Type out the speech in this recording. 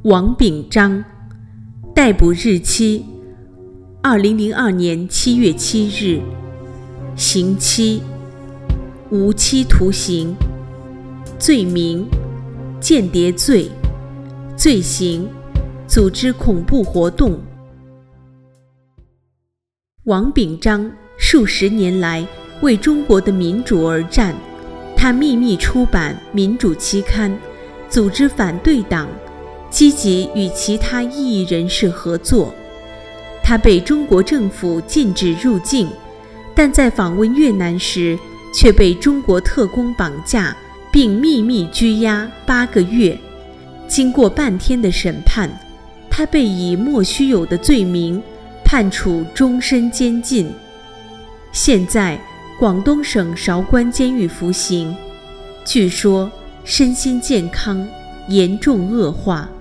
王炳章，逮捕日期2002年7月7日，刑期无期徒刑，罪名间谍罪，罪行组织恐怖活动。王炳章数十年来为中国的民主而战，他秘密出版民主期刊，组织反对党，积极与其他异议人士合作。他被中国政府禁止入境，但在访问越南时却被中国特工绑架并秘密拘押8个月。经过半天的审判，他被以莫须有的罪名判处终身监禁，现在广东省韶关监狱服刑，据说身心健康严重恶化。